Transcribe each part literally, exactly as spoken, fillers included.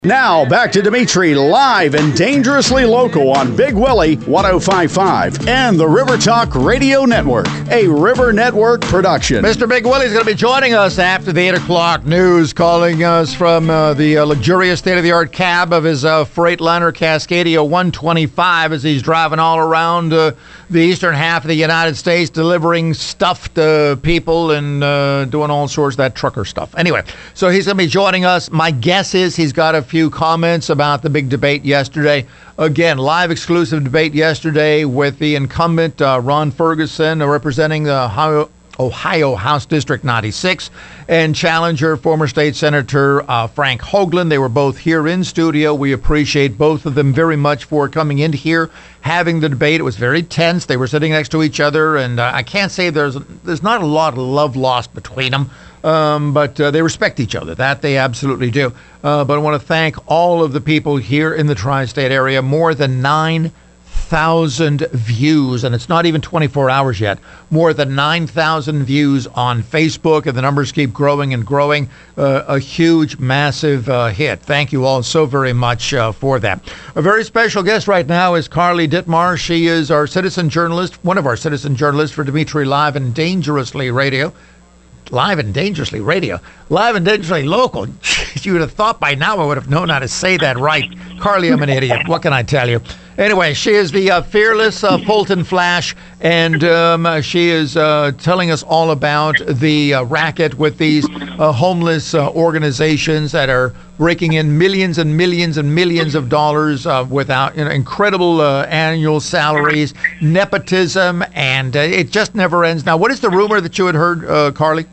Now, back to Dimitri, live and dangerously local on Big Willie one oh five point five and the River Talk Radio Network, a River Network production. Mister Big Willie's going to be joining us after the eight o'clock news, calling us from uh, the uh, luxurious state-of-the-art cab of his uh, Freightliner Cascadia one twenty-five as he's driving all around uh, the eastern half of the United States, delivering stuff to people and uh, doing all sorts of that trucker stuff. Anyway, so he's going to be joining us. My guess is he's got a few comments about the big debate yesterday. Again, live exclusive debate yesterday with the incumbent uh, Ron Ferguson, uh, representing the Ohio, Ohio House District ninety-six, and challenger former state senator uh, Frank Hoagland. They were both here in studio. We appreciate both of them very much for coming in here, having the debate. It was very tense. They were sitting next to each other, and uh, I can't say there's there's not a lot of love lost between them. Um, but uh, they respect each other. That they absolutely do. Uh, but I want to thank all of the people here in the tri-state area. More than nine thousand views, and it's not even twenty-four hours yet. More than nine thousand views on Facebook, and the numbers keep growing and growing. Uh, a huge, massive uh, hit. Thank you all so very much uh, for that. A very special guest right now is Carly Dittmar. She is our citizen journalist, one of our citizen journalists for Dimitri Live and Dangerously Radio. Live and Dangerously Radio. Live and Dangerously Local. You would have thought by now I would have known how to say that right. Carly, I'm an idiot. What can I tell you? Anyway, she is the uh, fearless uh, Fulton Flash, and um, she is uh, telling us all about the uh, racket with these uh, homeless uh, organizations that are raking in millions and millions and millions of dollars uh, without you know, incredible uh, annual salaries, nepotism, and uh, it just never ends. Now, what is the rumor that you had heard, uh, Carly?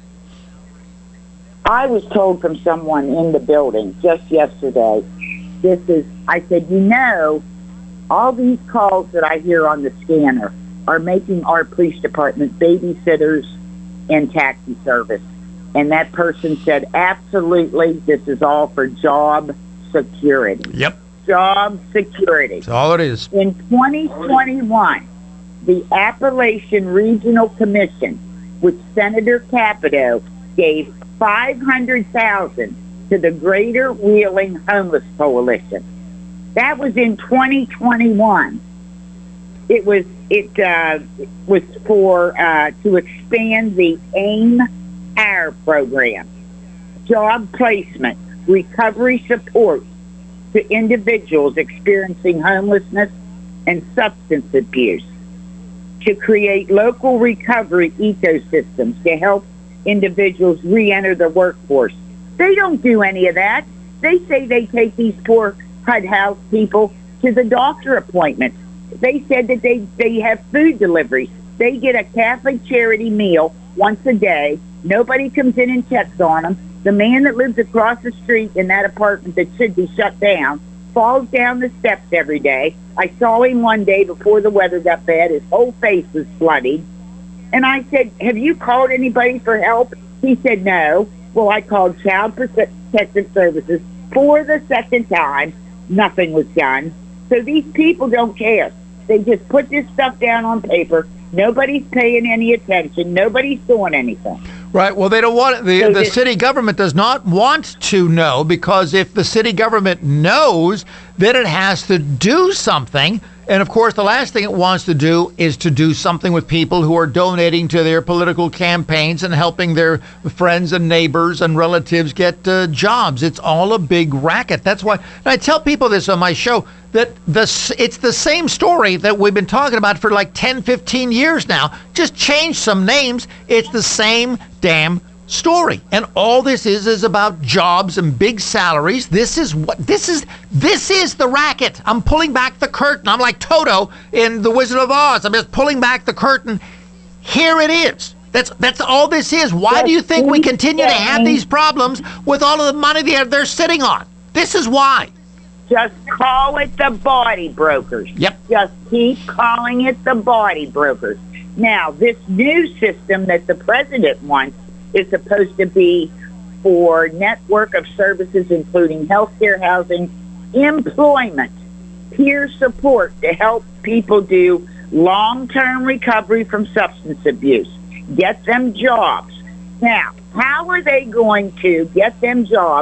I was told from someone in the building just yesterday, this is, I said, you know, all these calls that I hear on the scanner are making our police department babysitters and taxi service. And that person said, absolutely, this is all for job security. Yep. Job security. That's all it is. In twenty twenty-one, the Appalachian Regional Commission, which Senator Capito gave five hundred thousand dollars to the Greater Wheeling Homeless Coalition. That was in twenty twenty-one. It was it uh, was for uh, to expand the AIM AIR program, job placement, recovery support to individuals experiencing homelessness and substance abuse, to create local recovery ecosystems to help individuals re-enter the workforce. They don't do any of that. They say they take these poor H U D house people to the doctor appointments. They said that they, they have food deliveries. They get a Catholic charity meal once a day. Nobody comes in and checks on them. The man that lives across the street in that apartment that should be shut down falls down the steps every day. I saw him one day before the weather got bad. His whole face was bloodied. And I said, have you called anybody for help? He said, no. Well, I called Child Protective Services for the second time. Nothing was done. So these people don't care. They just put this stuff down on paper. Nobody's paying any attention. Nobody's doing anything. Right. Well, they don't want the So the this- city government does not want to know, because if the city government knows, then it has to do something. And of course, the last thing it wants to do is to do something with people who are donating to their political campaigns and helping their friends and neighbors and relatives get uh, jobs. It's all a big racket. That's why, and I tell people this on my show, that the, it's the same story that we've been talking about for like ten, fifteen years now. Just change some names. It's the same damn story. And all this is is about jobs and big salaries. This is what this is this is the racket. I'm pulling back the curtain. I'm like Toto in The Wizard of Oz. I'm just pulling back the curtain. Here it is. That's that's all this is. Why do you think we continue to have these problems with all of the money they're, they're sitting on? This is why. Just call it the body brokers. Yep. Just keep calling it the body brokers. Now, this new system that the president wants is supposed to be for network of services, including healthcare, housing, employment, peer support to help people do long-term recovery from substance abuse, get them jobs. Now, how are they going to get them jobs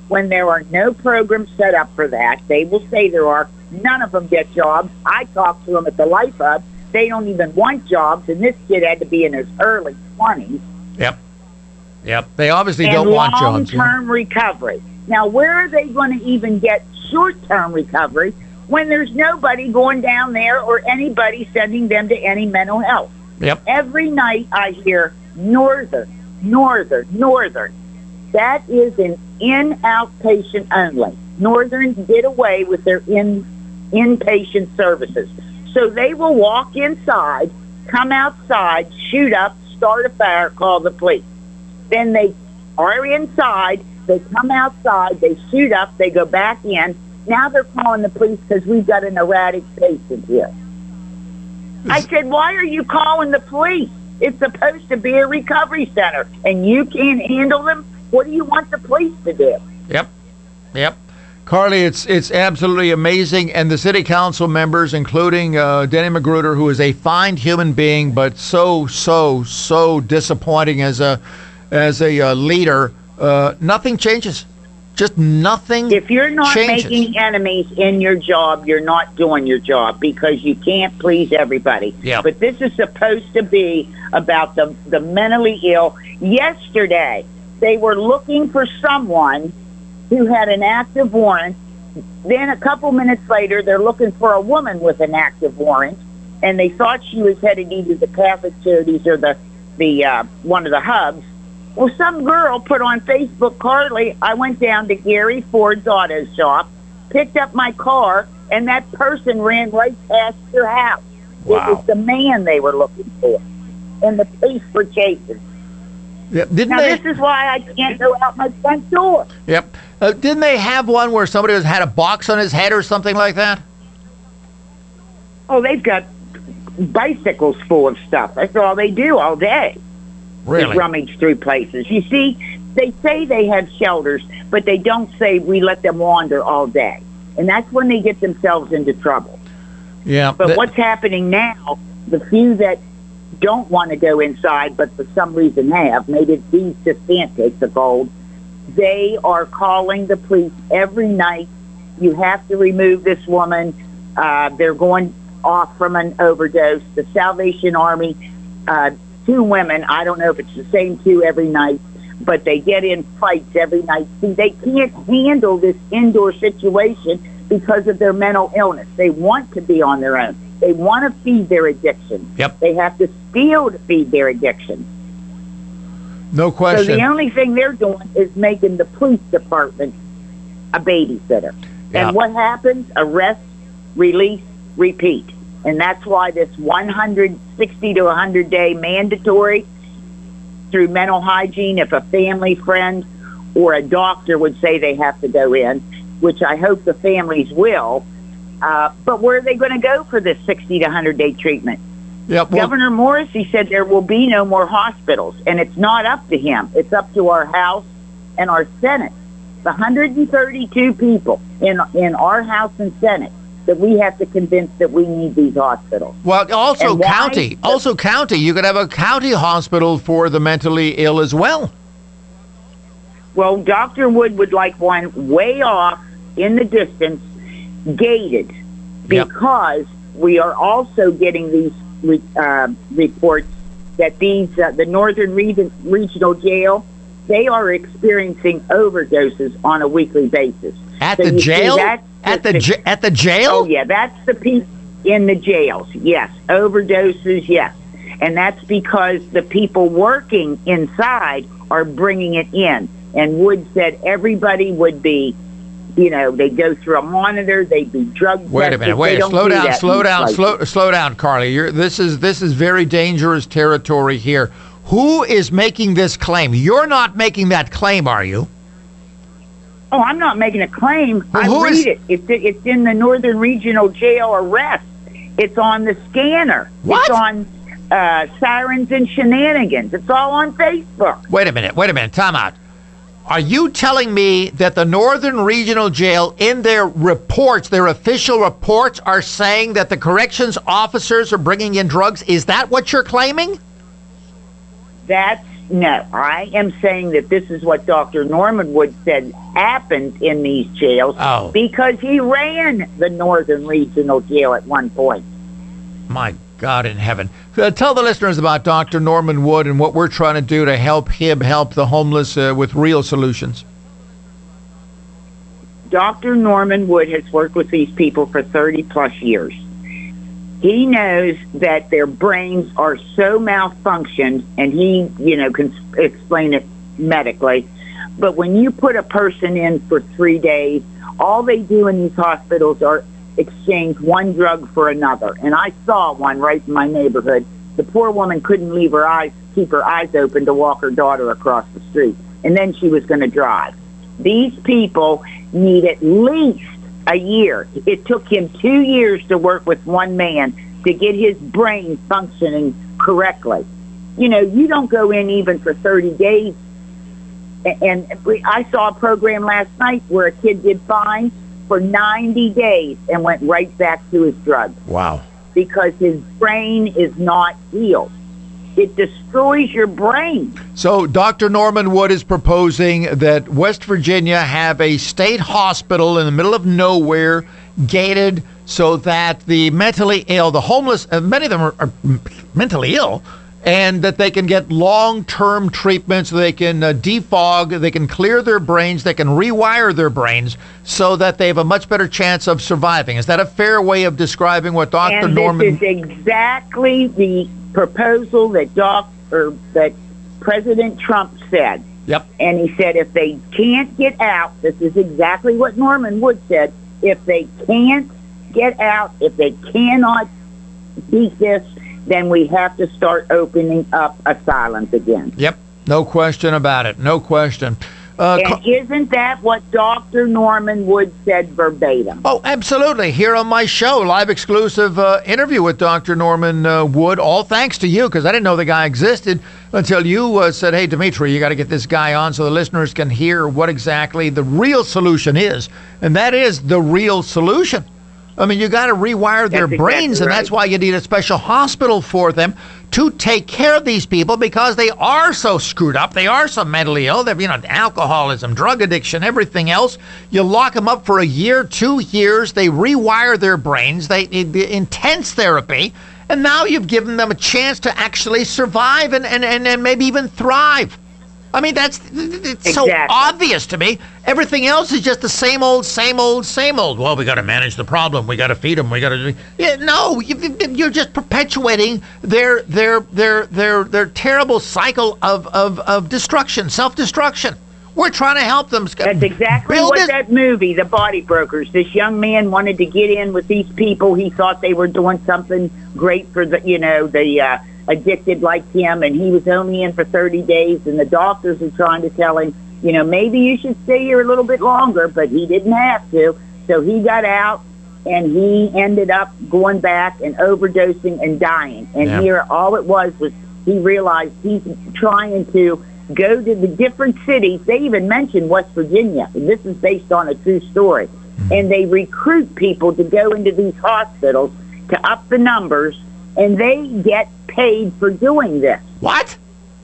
when there are no programs set up for that. They will say there are. None of them get jobs. I talked to them at the Life Hub. They don't even want jobs, and this kid had to be in his early twenties. Yep. Yep. They obviously and don't want jobs. long-term yeah. recovery. Now, where are they going to even get short-term recovery when there's nobody going down there or anybody sending them to any mental health? Yep. Every night I hear Northern, Northern, Northern. That is an in-outpatient only. Northern did away with their in inpatient services. So they will walk inside, come outside, shoot up, start a fire, call the police. Then they are inside, they come outside, they shoot up, they go back in. Now they're calling the police because we've got an erratic patient here. I said, why are you calling the police? It's supposed to be a recovery center, and you can't handle them? What do you want the police to do? Yep, yep. Carly, it's it's absolutely amazing, and the city council members, including uh, Denny Magruder, who is a fine human being, but so so so disappointing as a as a uh, leader. Uh, nothing changes, just nothing. If you're not changes. making enemies in your job, you're not doing your job because you can't please everybody. Yep. But this is supposed to be about the the mentally ill. Yesterday, they were looking for someone who had an active warrant. Then a couple minutes later, they're looking for a woman with an active warrant, and they thought she was headed either to the Catholic Charities or the the uh, one of the hubs. Well, some girl put on Facebook, Carly, I went down to Gary Ford's auto shop, picked up my car, and that person ran right past your house. Wow. It was the man they were looking for, and the police were chasing. Yep. Didn't Now, they? this is why I can't go out my front door. Yep. Uh, didn't they have one where somebody was, had a box on his head or something like that? Oh, they've got bicycles full of stuff. That's all they do all day. Really? They rummage through places. You see, they say they have shelters, but they don't say we let them wander all day. And that's when they get themselves into trouble. Yeah. But th- what's happening now, the few that don't want to go inside, but for some reason have, maybe these just can't take the cold, they are calling the police every night. You have to remove this woman. Uh, they're going off from an overdose. The Salvation Army, uh, two women, I don't know if it's the same two every night, but they get in fights every night. See, they can't handle this indoor situation because of their mental illness. They want to be on their own. They want to feed their addiction. Yep. They have to steal to feed their addiction. No question. So the only thing they're doing is making the police department a babysitter. Yeah. And what happens? Arrest, release, repeat. And that's why this one hundred sixty to one hundred day mandatory through mental hygiene, if a family friend or a doctor would say they have to go in, which I hope the families will, uh, but where are they going to go for this sixty to one hundred day treatment? Yep, well, Governor Morrissey said there will be no more hospitals, and it's not up to him. It's up to our House and our Senate. The one hundred thirty-two people in in our House and Senate that we have to convince that we need these hospitals. Well, also And why- county, also county. You could have a county hospital for the mentally ill as well. Well, Doctor Wood would like one way off in the distance, gated, Yep. because we are also getting these re- uh, reports that these uh, the Northern Region, Regional Jail, they are experiencing overdoses on a weekly basis. At So the you see, jail? that's At the the- j- at the jail? Oh, yeah, that's the people in the jails, yes. Overdoses, yes. And that's because the people working inside are bringing it in. And Wood said everybody would be, you know, they'd go through a monitor, they'd be drug tested. Wait a minute. They Wait. don't Slow do down. that Slow in down. places. Slow. Slow down, Carly. You're, this is this is very dangerous territory here. Who is making this claim? You're not making that claim, are you? Oh, I'm not making a claim. Well, I who read is- it. It's it's in the Northern Regional Jail arrest. It's on the scanner. What? It's on uh, Sirens and Shenanigans. It's all on Facebook. Wait a minute. Wait a minute. Time out. Are you telling me that the Northern Regional Jail, in their reports, their official reports, are saying that the corrections officers are bringing in drugs? Is that what you're claiming? That's No, I am saying that this is what Doctor Norman Wood said happens in these jails Oh. because he ran the Northern Regional Jail at one point. My God in heaven. Uh, tell the listeners about Doctor Norman Wood and what we're trying to do to help him help the homeless uh, with real solutions. Doctor Norman Wood has worked with these people for thirty plus years. He knows that their brains are so malfunctioned, and he, you know, can explain it medically. But when you put a person in for three days, all they do in these hospitals are exchange one drug for another. And I saw one right in my neighborhood. The poor woman couldn't leave her eyes, keep her eyes open to walk her daughter across the street. And then she was going to drive. These people need at least a year. It took him two years to work with one man to get his brain functioning correctly. You know, you don't go in even for thirty days. And I saw a program last night where a kid did fine for ninety days and went right back to his drugs. Wow. Because his brain is not healed. It destroys your brain. So Doctor Norman Wood is proposing that West Virginia have a state hospital in the middle of nowhere, gated, so that the mentally ill, the homeless, uh, many of them are, are mentally ill, and that they can get long-term treatment so they can uh, defog, they can clear their brains, they can rewire their brains so that they have a much better chance of surviving. Is that a fair way of describing what Doctor And Norman... this is exactly the proposal that Doc or that President Trump said. Yep. And he said if they can't get out, this is exactly what Norman Wood said, if they can't get out, if they cannot beat this, then we have to start opening up asylums again. Yep. No question about it. No question. Uh, and isn't that what Doctor Norman Wood said verbatim? Oh, absolutely. Here on my show, live exclusive uh, interview with Doctor Norman uh, Wood, all thanks to you, because I didn't know the guy existed until you uh, said, hey, Dimitri, you got to get this guy on so the listeners can hear what exactly the real solution is. And that is the real solution. I mean, you got to rewire their That's brains, exactly and right. that's why you need a special hospital for them to take care of these people because they are so screwed up. They are so mentally ill. They've, you know, alcoholism, drug addiction, everything else. You lock them up for a year, two years. They rewire their brains. They need intense therapy. And now you've given them a chance to actually survive and, and, and, and maybe even thrive. I mean, that's it's Exactly. so obvious to me. Everything else is just the same old, same old, same old. Well, we got to manage the problem. We got to feed them. We got to. Yeah, no, you, you're just perpetuating their their their their their terrible cycle of of, of destruction, self-destruction. We're trying to help them. That's exactly build what it. that movie, The Body Brokers. This young man wanted to get in with these people. He thought they were doing something great for the, you know, the uh, addicted like him, and he was only in for thirty days, and the doctors are trying to tell him, you know, maybe you should stay here a little bit longer, but he didn't have to. So he got out, and he ended up going back and overdosing and dying. And Yeah. here, all it was was he realized he's trying to go to the different cities. They even mentioned West Virginia. And this is based on a true story. Mm-hmm. And they recruit people to go into these hospitals to up the numbers, and they get paid for doing this. What?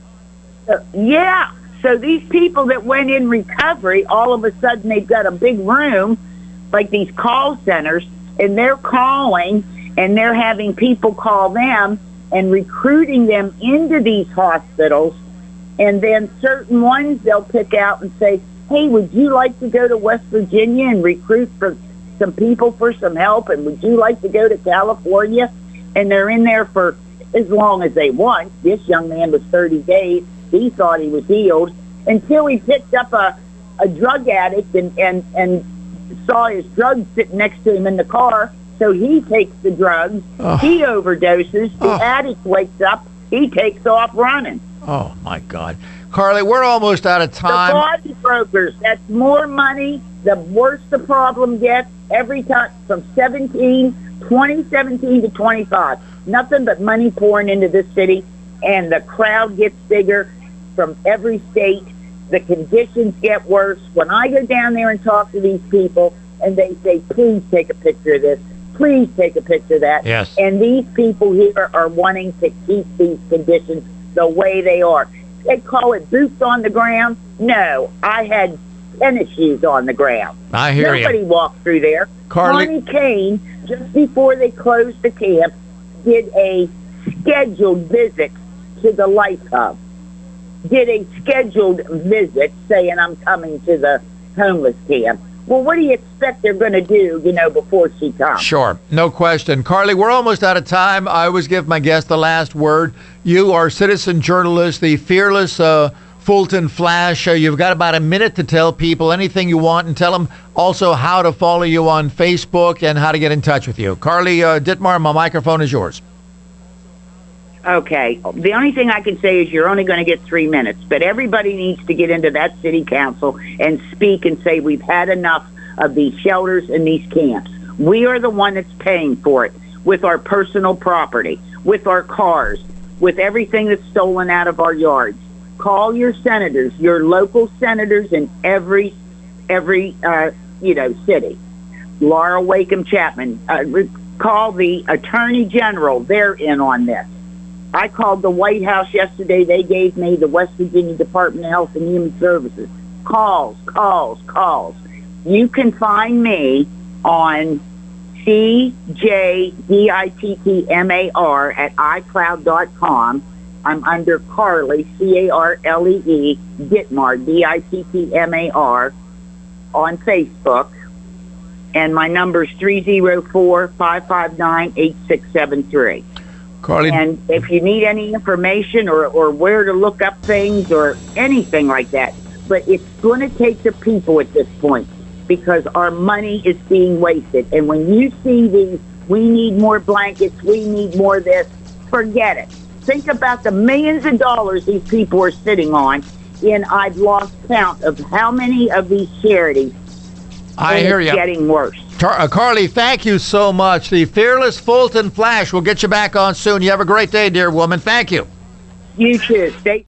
So, yeah. So these people that went in recovery, all of a sudden they've got a big room, like these call centers, and they're calling, and they're having people call them and recruiting them into these hospitals. And then certain ones they'll pick out and say, hey, would you like to go to West Virginia and recruit for some people for some help? And would you like to go to California? And they're in there for as long as they want. This young man was thirty days. He thought he was healed until he picked up a, a drug addict and, and, and saw his drugs sitting next to him in the car. So he takes the drugs. Oh. He overdoses. The Oh. addict wakes up. He takes off running. Oh, my God. Carly, we're almost out of The time. body brokers, that's more money. The worse the problem gets every time from seventeen, twenty seventeen to twenty-five. Nothing but money pouring into this city, and the crowd gets bigger from every state. The conditions get worse. When I go down there and talk to these people, and they say, please take a picture of this, please take a picture of that. Yes. And these people here are wanting to keep these conditions the way they are. they call it boots on the ground. No, I had tennis shoes on the ground. I hear you. Nobody walked through there. Carly- Connie Kane, just before they closed the camp, did a scheduled visit to the Life Hub. Did a scheduled visit saying, I'm coming to the homeless camp. Well, what do you expect they're going to do, you know, before she comes? Sure, no question. Carly, we're almost out of time. I always give my guest the last word. You are citizen journalist, the fearless uh, Fulton Flash. Uh, you've got about a minute to tell people anything you want, and tell them also how to follow you on Facebook and how to get in touch with you. Carly uh, Dittmar, my microphone is yours. Okay. The only thing I can say is you're only going to get three minutes, but everybody needs to get into that city council and speak and say we've had enough of these shelters and these camps. We are the one that's paying for it with our personal property, with our cars, with everything that's stolen out of our yards. Call your senators, your local senators in every, every, uh, you know, city. Laura Wakeham Chapman. Uh, call the Attorney General. They're in on this. I called the White House yesterday. They gave me the West Virginia Department of Health and Human Services. Calls, calls, calls. You can find me on C J D I T T M A R at i cloud dot com. I'm under Carly, C A R L E E, Dittmar, D I T T M A R, on Facebook. And my number is three oh four, five five nine, eight six seven three. Carly, and if you need any information or, or where to look up things or anything like that, but it's going to take the people at this point because our money is being wasted. And when you see these, we need more blankets, we need more this, forget it. Think about the millions of dollars these people are sitting on, and I've lost count of how many of these charities. I hear you. It's getting worse. Car- uh, Carly, thank you so much. The fearless Fulton Flash. We'll get you back on soon. You have a great day, dear woman. Thank you. You too. Stay